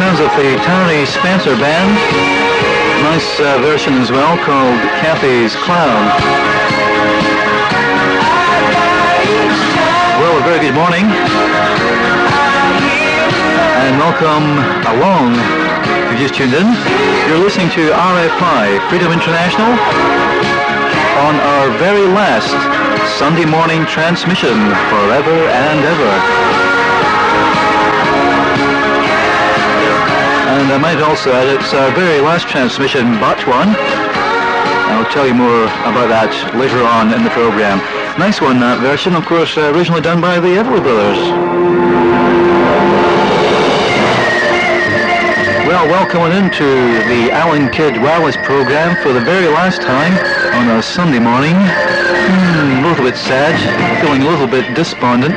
sounds of the Tony Spencer Band. Nice version as well called Kathy's Clown. Well, a very good morning. And welcome along. If you just tuned in, you're listening to RFI, Freedom International, on our very last Sunday morning transmission, forever and ever. And I might also add it's our very last transmission but one. I'll tell you more about that later on in the program. Nice one, that version, of course, originally done by the Everly Brothers. Well, welcome into the Alan Kidd Wireless program for the very last time on a Sunday morning. A little bit sad, feeling a little bit despondent.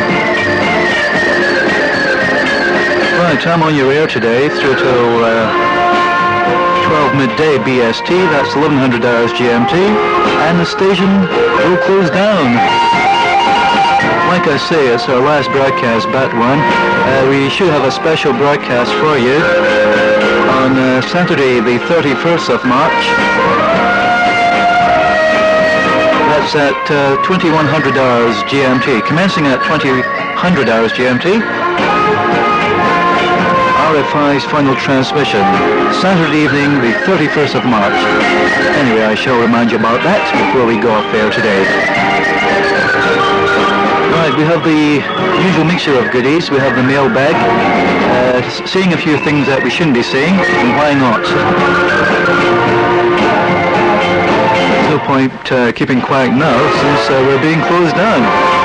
Right, I'm on your air today through till 12 midday BST, that's 1100 hours GMT, and the station will close down. Like I say, it's our last broadcast, but one. We should have a special broadcast for you on Saturday the 31st of March. That's at 2100 hours GMT, commencing at 2000 hours GMT. RFI's final transmission, Saturday evening, the 31st of March. Anyway, I shall remind you about that before we go off air today. Right, we have the usual mixture of goodies. We have the mailbag, seeing a few things that we shouldn't be seeing, and why not? There's no point keeping quiet now, since we're being closed down.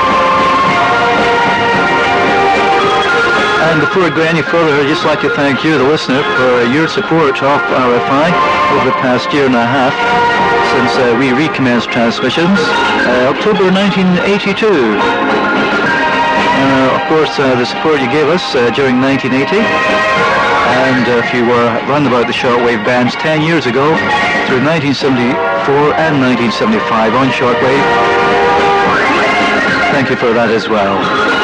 And before I go any further, I'd just like to thank you, the listener, for your support of RFI over the past year and a half since we recommenced transmissions, October 1982. Of course, the support you gave us during 1980, and if you were run about the shortwave bands 10 years ago, through 1974 and 1975 on shortwave, thank you for that as well.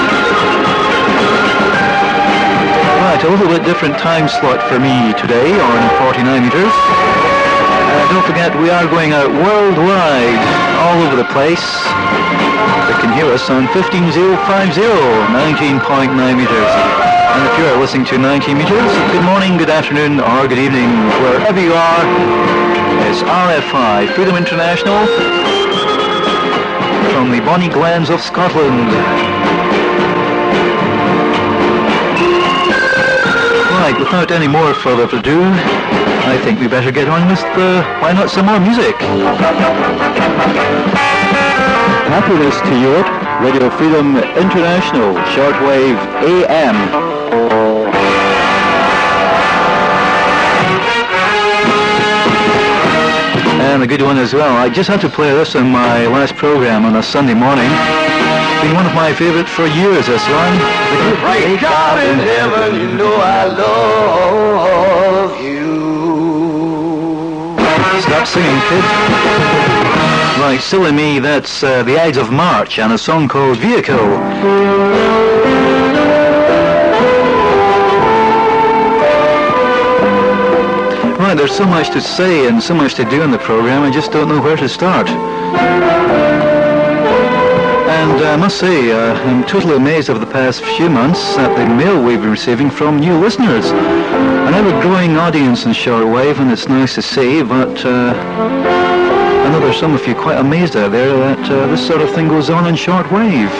Right, a little bit different time slot for me today on 49 meters. Don't forget, we are going out worldwide, all over the place. You can hear us on 15050, 19.9 meters. And if you are listening to 19 meters, good morning, good afternoon, or good evening, wherever you are. It's RFI, Freedom International, from the Bonnie Glens of Scotland. Right, without any more further ado, I think we better get on with, why not some more music? Happiness to Europe, Radio Freedom International, shortwave AM. And a good one as well. I just had to play this on my last program on a Sunday morning. Been one of my favorite for years, this one. Great God in heaven, you know I love you. Stop singing, kid. Right, silly me, that's the Ides of March and a song called Vehicle. Right, there's so much to say and so much to do in the program, I just don't know where to start. And I must say, I'm totally amazed over the past few months at the mail we've been receiving from new listeners. An ever-growing audience in shortwave, and it's nice to see, but I know there's some of you quite amazed out there that this sort of thing goes on in shortwave.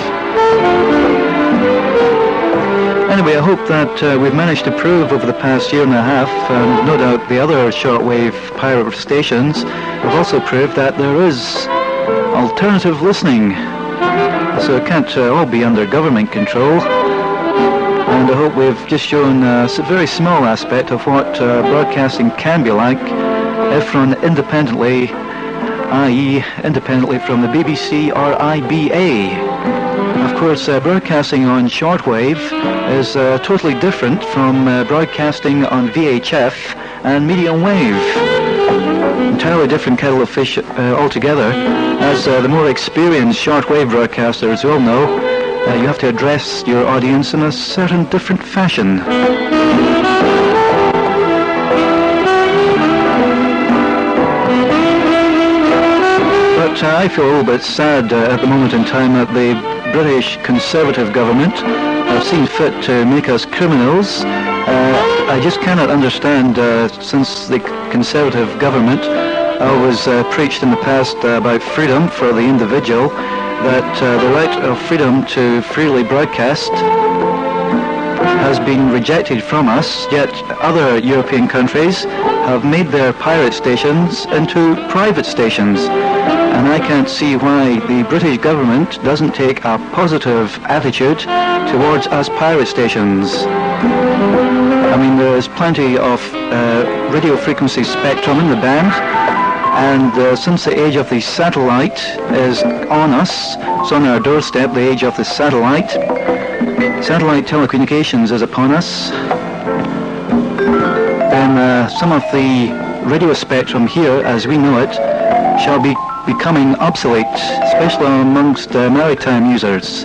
Anyway, I hope that we've managed to prove over the past year and a half, and no doubt the other shortwave pirate stations have also proved that there is alternative listening. So it can't all be under government control. And I hope we've just shown a very small aspect of what broadcasting can be like if run independently, i.e. independently from the BBC or IBA. Of course, broadcasting on shortwave is totally different from broadcasting on VHF and medium wave. Entirely different kettle of fish altogether. As the more experienced shortwave broadcasters will know, you have to address your audience in a certain different fashion. but I feel a little bit sad at the moment in time that the British Conservative government have seen fit to make us criminals. I just cannot understand, since the Conservative government always preached in the past about freedom for the individual, that the right of freedom to freely broadcast has been rejected from us, yet other European countries have made their pirate stations into private stations. And I can't see why the British government doesn't take a positive attitude towards us pirate stations. I mean, there is plenty of radio frequency spectrum in the band, and since the age of the satellite is on us, it's on our doorstep, the age of the satellite. Satellite telecommunications is upon us. Then some of the radio spectrum here, as we know it, shall be becoming obsolete, especially amongst maritime users.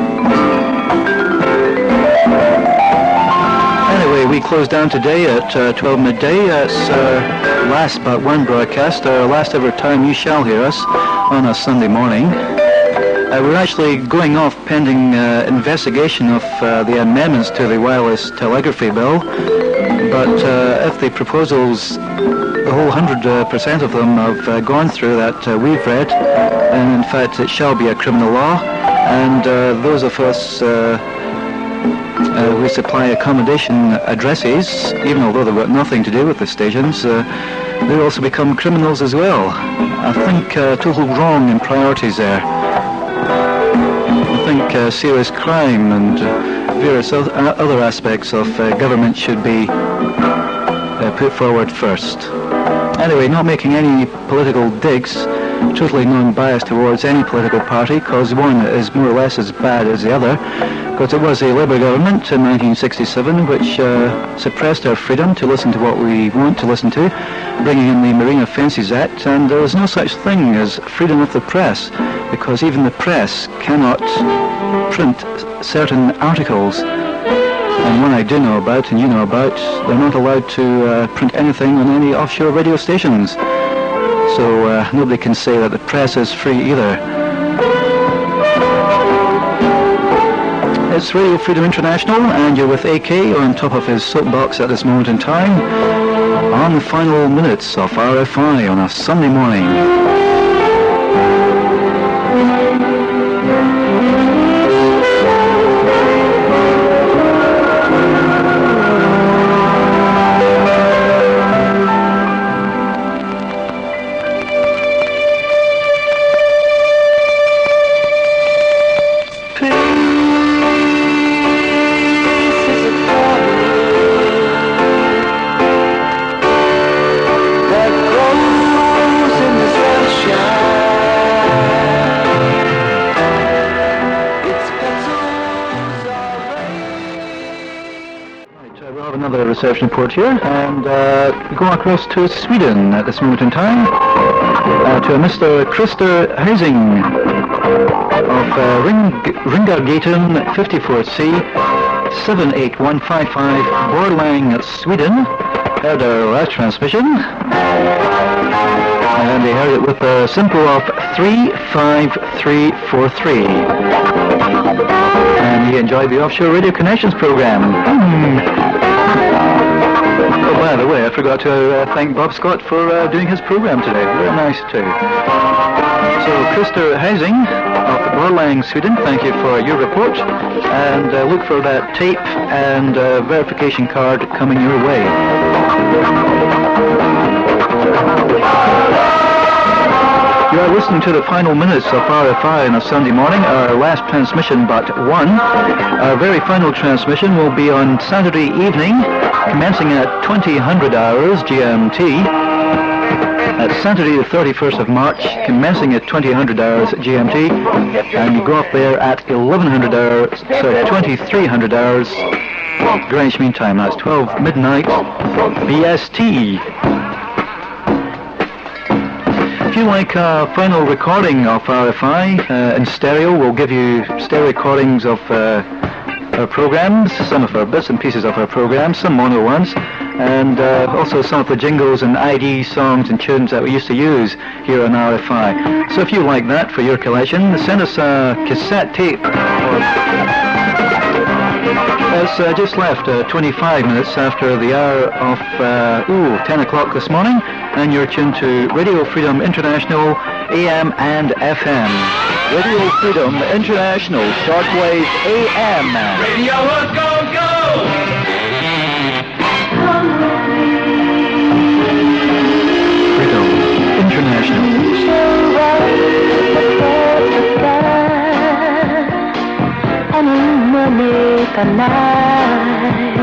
Anyway, we close down today at 12 midday. It's our last but one broadcast, our last ever time you shall hear us on a Sunday morning. We're actually going off pending investigation of the amendments to the wireless telegraphy bill, but if the proposals, the whole 100% of them have gone through that we've read, and in fact it shall be a criminal law, and those of us who supply accommodation addresses, even although they've got nothing to do with the stations, they also become criminals as well. I think total wrong in priorities there. I think serious crime and various other aspects of government should be put forward first. Anyway, not making any political digs, totally non-biased towards any political party, because one is more or less as bad as the other, because it was a Labour government in 1967 which suppressed our freedom to listen to what we want to listen to, bringing in the Marine Offences Act, and there is no such thing as freedom of the press, because even the press cannot print certain articles. And one I do know about, and you know about, they're not allowed to print anything on any offshore radio stations. So nobody can say that the press is free either. It's Radio Freedom International, and you're with AK on top of his soapbox at this moment in time, on the final minutes of RFI on a Sunday morning. Reception report here, and we go across to Sweden at this moment in time, to a Mr. Christer Heising of Ringargatan 54C 78155 Borlänge, Sweden. Heard our last transmission, and they heard it with a simple of 35343, and he enjoyed the Offshore Radio Connections program. Oh, by the way, I forgot to thank Bob Scott for doing his program today. Very nice too. So, Christer Heising of Borlänge, Sweden, thank you for your report, and look for that tape and verification card coming your way. You are listening to the final minutes of RFI on a Sunday morning, our last transmission but one. Our very final transmission will be on Saturday evening, commencing at 2000 hours GMT. That's Saturday the 31st of March, commencing at 2000 hours GMT, and you go up there at 2300 hours Greenwich Mean Time. That's 12 midnight BST. If you like a final recording of RFI in stereo, we'll give you stereo recordings of our programs, some of our bits and pieces of our programs, some mono ones, and also some of the jingles and ID songs and tunes that we used to use here on RFI. So if you like that for your collection, send us a cassette tape. It's just left 25 minutes after the hour of 10 o'clock this morning, and you're tuned to Radio Freedom International, AM and FM. Radio Freedom International, shortwave AM. Radio go, go! Freedom International. Make a night.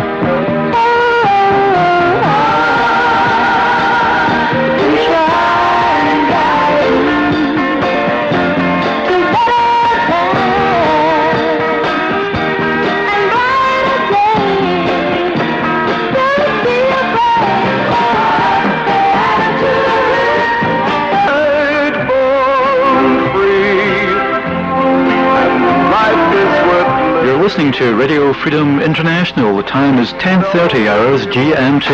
Listening to Radio Freedom International. The time is 10:30 hours GMT.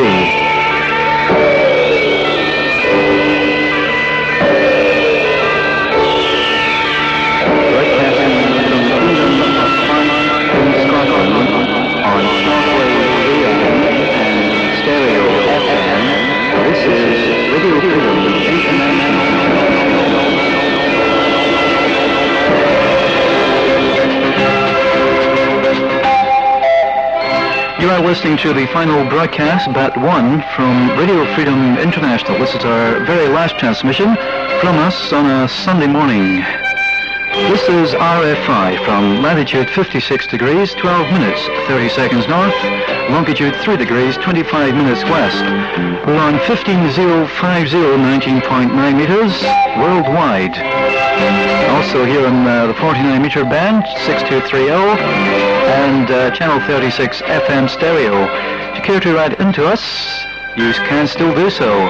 You are listening to the final broadcast, Bat 1, from Radio Freedom International. This is our very last transmission from us on a Sunday morning. This is RFI from latitude 56 degrees, 12 minutes, 30 seconds north, longitude 3 degrees, 25 minutes west. We're on 15050, 19.9 meters, worldwide. Also here on the 49 meter band, 6230, and channel 36 FM stereo. If you care to write into us, you can still do so.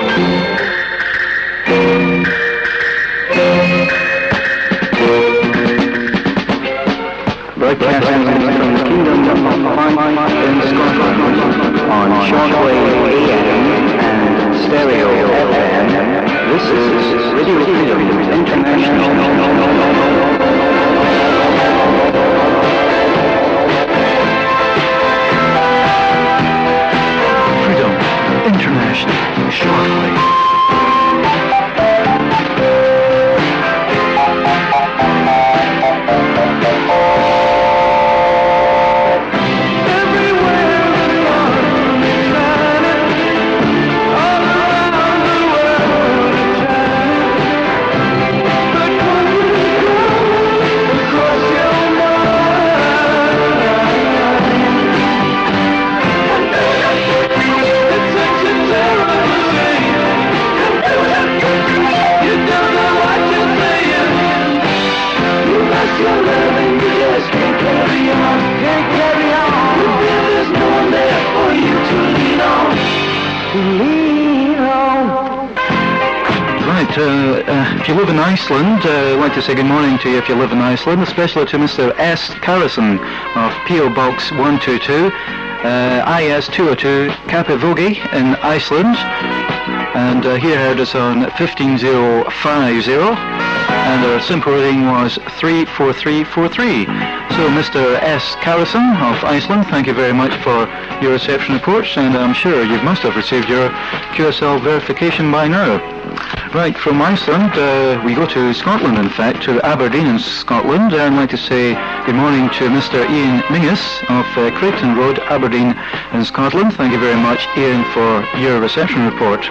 Broadcasting from the Kingdom of Fife in Scotland on shortwave AM and stereo FM. This is Radio Freedom International. International, shortly. If you live in Iceland, I'd like to say good morning to you if you live in Iceland, especially to Mr. S. Carrison of P.O. Box 122, IS 202, Kapivogi in Iceland. And he heard us on 15050, and our simple reading was 34343. So Mr. S. Carrison of Iceland, thank you very much for your reception reports, and I'm sure you must have received your QSL verification by now. Right, from Iceland, we go to Scotland, in fact, to Aberdeen in Scotland. And I'd like to say good morning to Mr. Ian Mingus of Creighton Road, Aberdeen in Scotland. Thank you very much, Ian, for your reception report.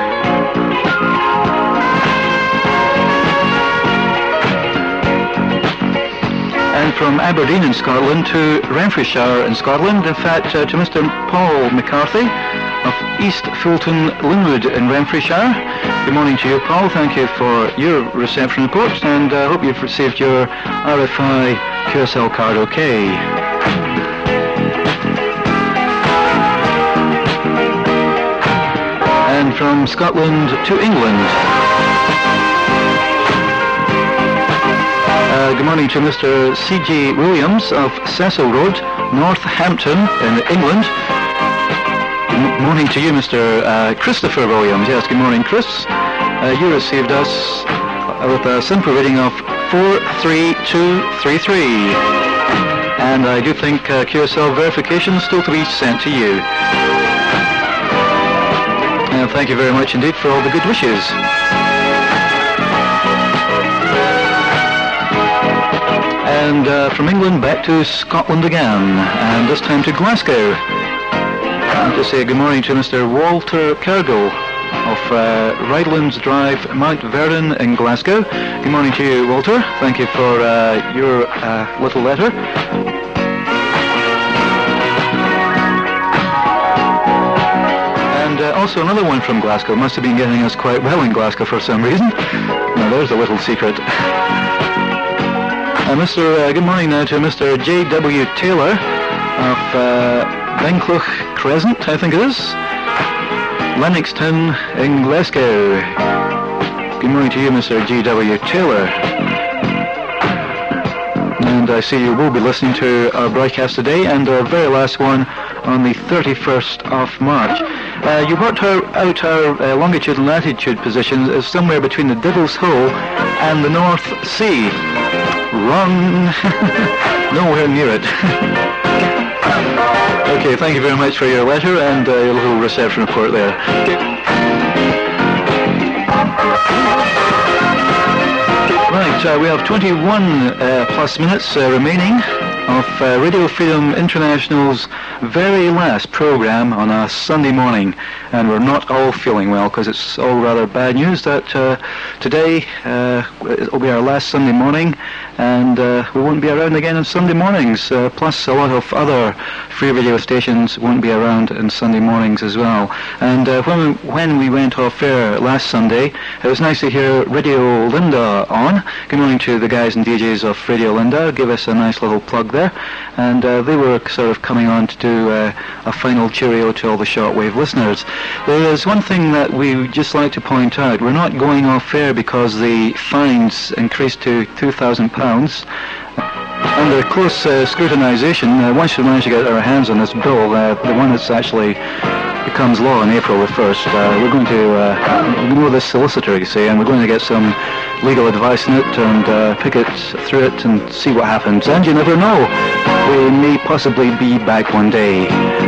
And from Aberdeen in Scotland to Renfrewshire in Scotland, in fact, to Mr. Paul McCarthy of East Fulton Linwood in Renfrewshire. Good morning to you, Paul. Thank you for your reception reports, and I hope you've received your RFI QSL card okay. And from Scotland to England. Good morning to Mr. C.J. Williams of Cecil Road, Northampton in England. Good morning to you, Mr. Christopher Williams. Yes, good morning, Chris. You received us with a simple reading of 43233. And I do think QSL verification is still to be sent to you. And thank you very much indeed for all the good wishes. And from England back to Scotland again, and this time to Glasgow. I want to say good morning to Mr. Walter Cargill of Ridelands Drive, Mount Vernon in Glasgow. Good morning to you, Walter. Thank you for your little letter. And also another one from Glasgow. Must have been getting us quite well in Glasgow for some reason. Now there's a little secret. Good morning now to Mr. J.W. Taylor of Benclough Crescent, I think it is, Lennoxtown in Glasgow. Good morning to you, Mr. J.W. Taylor. And I see you will be listening to our broadcast today and our very last one on the 31st of March. You worked out our longitude and latitude position is somewhere between the Devil's Hole and the North Sea. Wrong. Nowhere near it. Okay, thank you very much for your letter and your little reception report there. Right, we have 21 plus minutes remaining of Radio Freedom International's very last program on a Sunday morning, and we're not all feeling well because it's all rather bad news that today it will be our last Sunday morning, and we won't be around again on Sunday mornings, plus a lot of other free radio stations won't be around on Sunday mornings as well. And when we went off air last Sunday, it was nice to hear Radio Linda on. Good morning to the guys and DJs of Radio Linda. Give us a nice little plug there. And they were sort of coming on to do a final cheerio to all the shortwave listeners. There is one thing that we just like to point out. We're not going off air because the fines increased to £2,000. Under close scrutinisation, once we manage to get our hands on this bill, the one that's actually becomes law on April the 1st, we're going to know this solicitor, you see, and we're going to get some legal advice on it and pick it through it and see what happens. And you never know, we may possibly be back one day.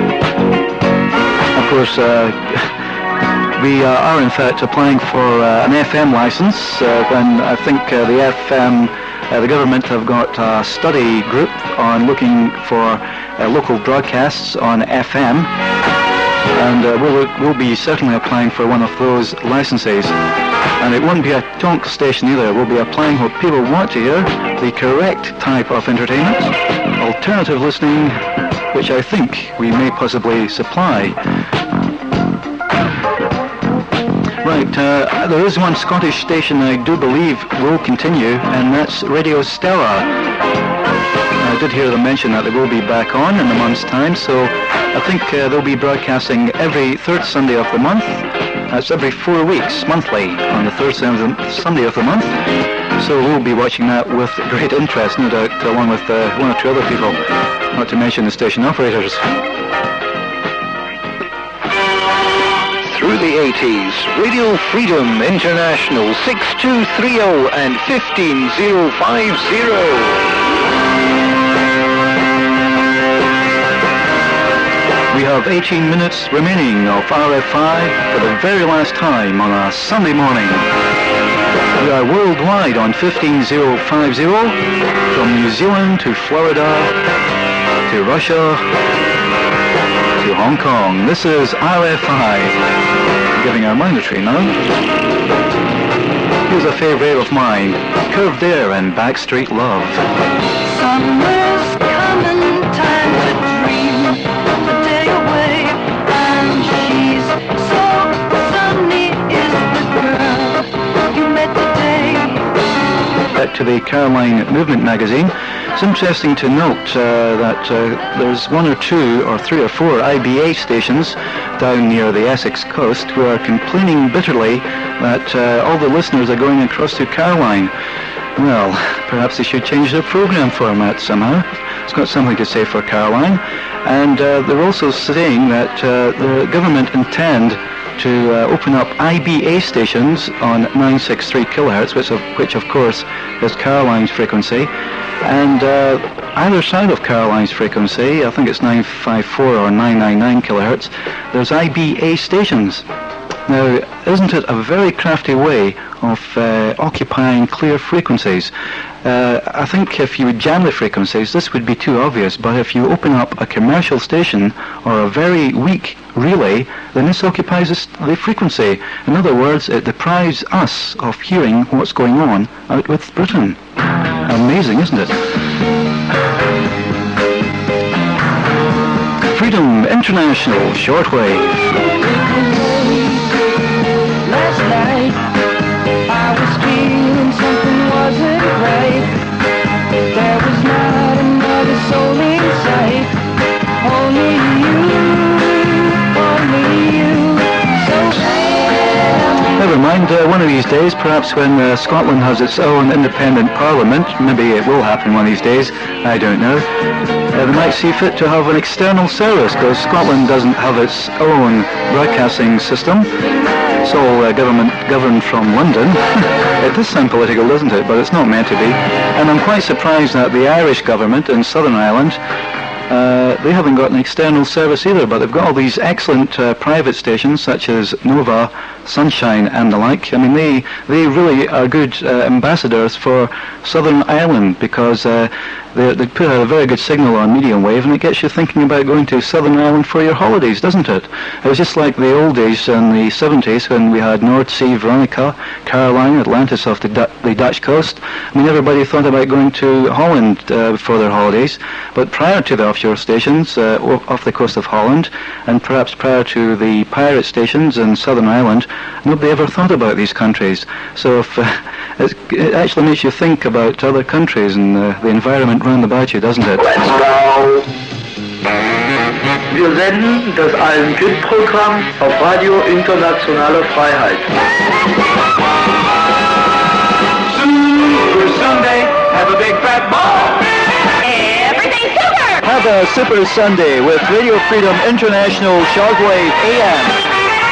Of course, we are in fact applying for an FM license, and I think the FM, the government have got a study group on looking for local broadcasts on FM. And we'll be certainly applying for one of those licenses. And it won't be a talk station either. We'll be applying what people want to hear, the correct type of entertainment, alternative listening, which I think we may possibly supply. Right, there is one Scottish station I do believe will continue, and that's Radio Stella. I did hear them mention that they will be back on in a month's time, so I think they'll be broadcasting every third Sunday of the month. That's every 4 weeks, monthly, on the third Sunday of the month. So we'll be watching that with great interest, no doubt, along with one or two other people, not to mention the station operators. Through the 80s, Radio Freedom International 6230 and 15050. We have 18 minutes remaining of RFI for the very last time on a Sunday morning. We are worldwide on 15050, from New Zealand to Florida, to Russia, to Hong Kong. This is RFI, giving our mandatory now. Here's a favourite of mine, Curved Air and Backstreet Love. Summer's coming, time to dream a day away, and she's so sunny is the girl you met today. Back to the Caroline Movement magazine. It's interesting to note that there's one or two or three or four IBA stations down near the Essex coast who are complaining bitterly that all the listeners are going across to Caroline. Well, perhaps they should change their program format somehow. It's got something to say for Caroline. And they're also saying that the government intend to open up IBA stations on 963 kilohertz, which of course is Caroline's frequency. And either side of Caroline's frequency, I think it's 954 or 999 kilohertz, there's IBA stations. Now, isn't it a very crafty way of occupying clear frequencies? I think if you would jam the frequencies, this would be too obvious, but if you open up a commercial station or a very weak relay, then this occupies the frequency. In other words, it deprives us of hearing what's going on out with Britain. Amazing, isn't it? Freedom International Shortwave. Last night I was feeling something wasn't right. There was not another soul in sight. Only you, so Never mind, one of these days, perhaps when Scotland has its own independent parliament, maybe it will happen one of these days, I don't know, they might see fit to have an external service, because Scotland doesn't have its own broadcasting system. It's all governed from London. It does sound political, doesn't it? But it's not meant to be. And I'm quite surprised that the Irish government in Southern Ireland, they haven't got an external service either, but they've got all these excellent private stations such as Nova, Sunshine and the like. I mean, they really are good ambassadors for Southern Ireland, because they put out a very good signal on medium wave, and it gets you thinking about going to Southern Ireland for your holidays, doesn't it? It was just like the old days in the 70s when we had North Sea, Veronica, Caroline, Atlantis off the Dutch coast. I mean, everybody thought about going to Holland for their holidays, but prior to the offshore stations off the coast of Holland, and perhaps prior to the pirate stations in Southern Ireland, nobody ever thought about these countries. So if, it actually makes you think about other countries and the environment round about you, doesn't it? Let's go! Wir senden das Allen-Kind-Programm auf Radio Internationale Freiheit. Super Sunday, have a big fat ball! Everything's super! Have a Super Sunday with Radio Freedom International Shortwave AM.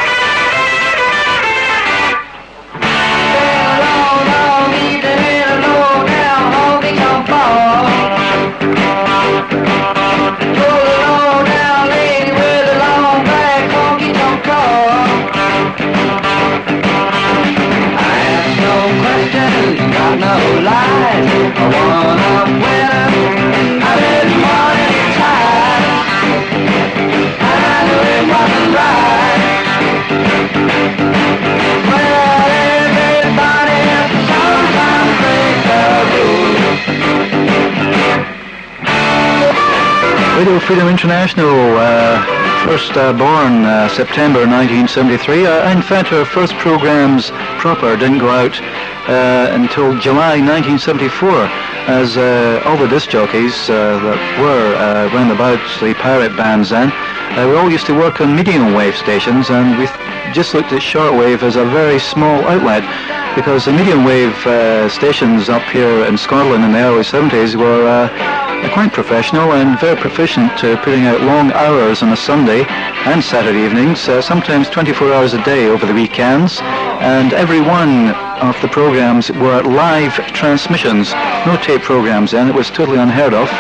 Radio Freedom International, first born September 1973. In fact, our first programs proper didn't go out until July 1974, as all the disc jockeys that were round about the pirate bands then, we all used to work on medium wave stations, and we just looked at shortwave as a very small outlet, because the medium wave stations up here in Scotland in the early 70s were quite professional and very proficient to putting out long hours on a Sunday and Saturday evenings, sometimes 24 hours a day over the weekends, and every one of the programs were live transmissions, no tape programs then. It was totally unheard of,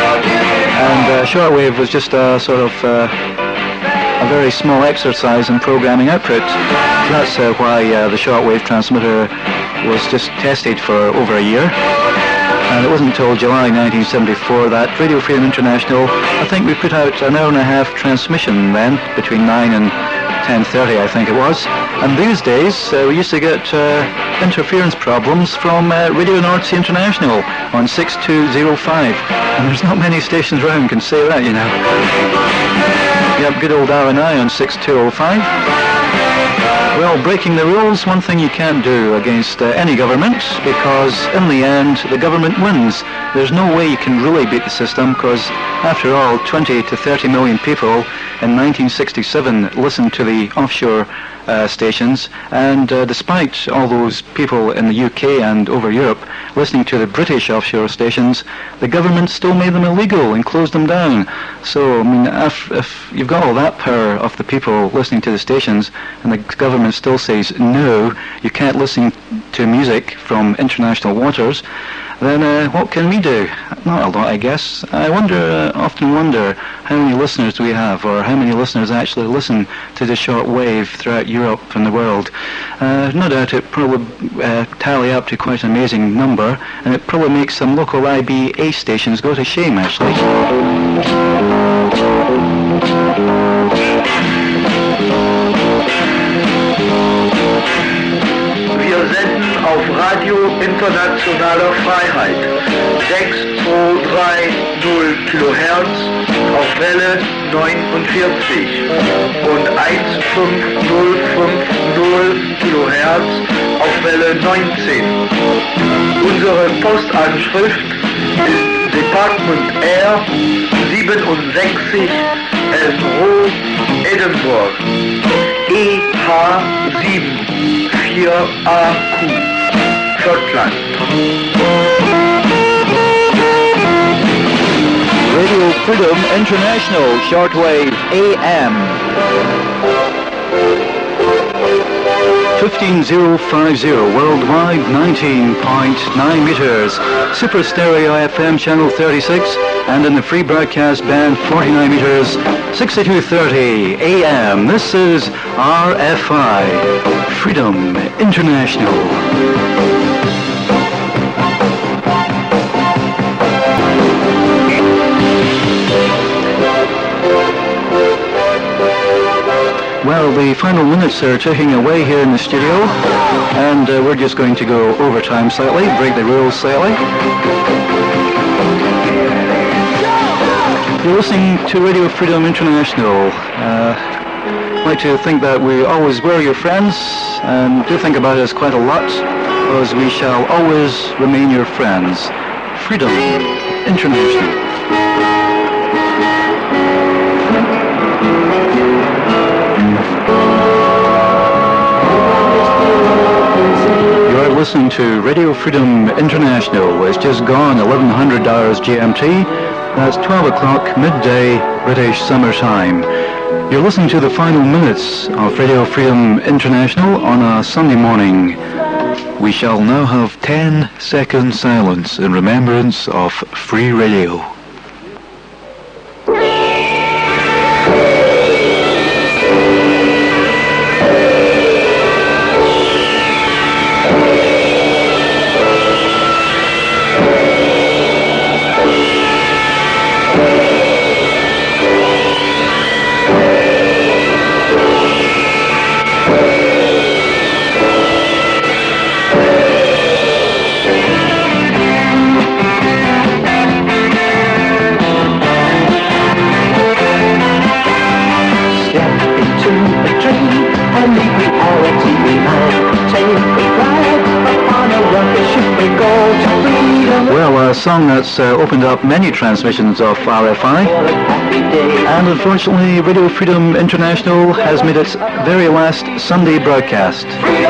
and shortwave was just a sort of a very small exercise in programming output. That's why the shortwave transmitter was just tested for over a year. And it wasn't until July 1974 that Radio Freedom International, I think we put out an hour and a half transmission then, between 9 and 10:30 I think it was. And these days we used to get interference problems from Radio North Sea International on 6205. And there's not many stations around can say that, you know. Yep, good old R&I on 6205. Well, breaking the rules, one thing you can't do against any government, because in the end, the government wins. There's no way you can really beat the system, because after all, 20 to 30 million people in 1967 listened to the offshore stations, and despite all those people in the UK and over Europe listening to the British offshore stations, the government still made them illegal and closed them down. So, I mean, if you've got all that power of the people listening to the stations, and the government still says, no, you can't listen to music from international waters, then what can we do? Not a lot, I guess. I often wonder how many listeners we have, or how many listeners actually listen to the short wave throughout Europe and the world. No doubt it probably tally up to quite an amazing number, and it probably makes some local IBA stations go to shame, actually. Wir senden auf Radio Internationaler Freiheit 6230 Kilohertz auf Welle 49 und 1550 Kilohertz auf Welle 19. Unsere Postanschrift ist Department R 67 Elm Road, Edinburgh, EH7 4AQ, Schottland. Radio Freedom International, shortwave AM. 15050 worldwide, 19.9 meters. Super Stereo FM channel 36, and in the free broadcast band 49 meters, 6230 AM. This is RFI, Freedom International. Well, the final minutes are ticking away here in the studio, and we're just going to go overtime slightly, break the rules slightly. You're listening to Radio Freedom International. I'd like to think that we always were your friends, and do think about us quite a lot, because we shall always remain your friends. Freedom International. Listening to Radio Freedom International. It's just gone 1100 GMT. That's 12 o'clock midday British summer time. You're listening to the final minutes of Radio Freedom International on a Sunday morning. We shall now have 10-second silence in remembrance of free radio. A song that's opened up many transmissions of RFI, and unfortunately Radio Freedom International has made its very last Sunday broadcast.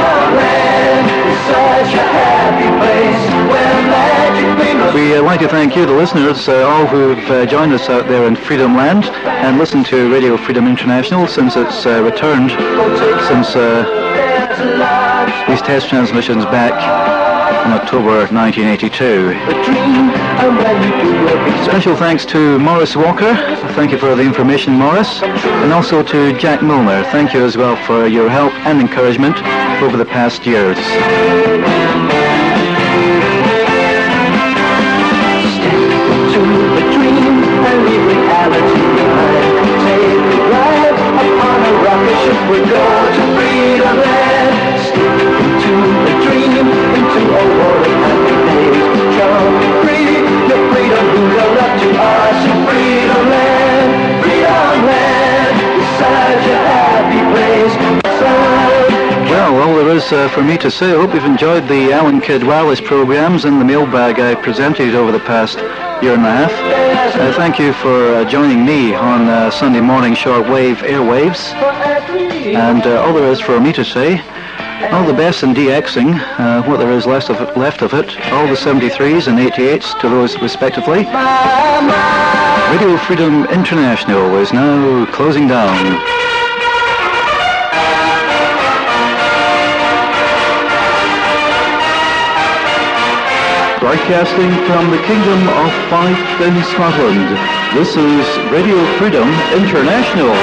We'd like to thank you, the listeners, all who've joined us out there in Freedom Land and listened to Radio Freedom International since it's returned, since these test transmissions back in October 1982. Special thanks to Maurice Walker. Thank you for the information, Maurice. And also to Jack Milner. Thank you as well for your help and encouragement over the past years. Well, all there is for me to say, I hope you've enjoyed the Alan Kidd Wireless programs and the mailbag I presented over the past year and a half. Thank you for joining me on Sunday morning shortwave airwaves. And all there is for me to say, all the best in DXing, what there is left of it, all the 73s and 88s to those respectively. Radio Freedom International is now closing down. Broadcasting from the Kingdom of Fife in Scotland, this is Radio Freedom International.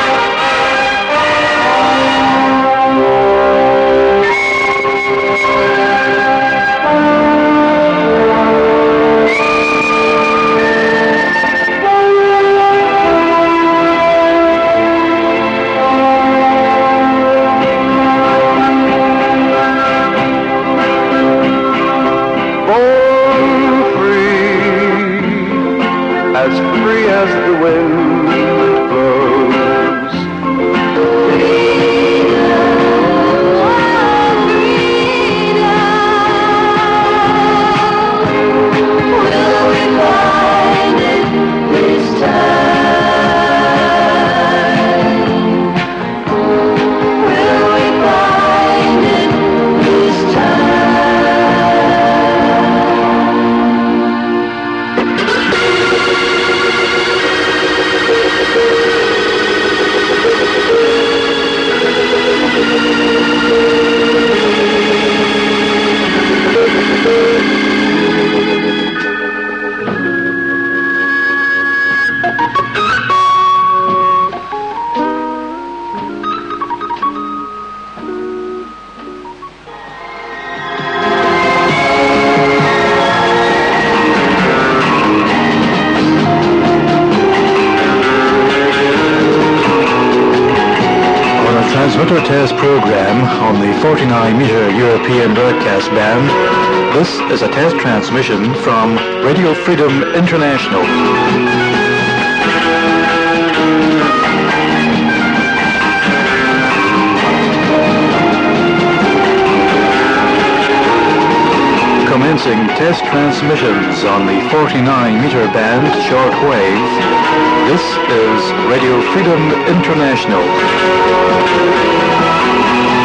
Transmitter test program on the 49-meter European broadcast band. This is a test transmission from Radio Freedom International. Commencing test transmissions on the 49-meter band shortwave. This is Radio Freedom International.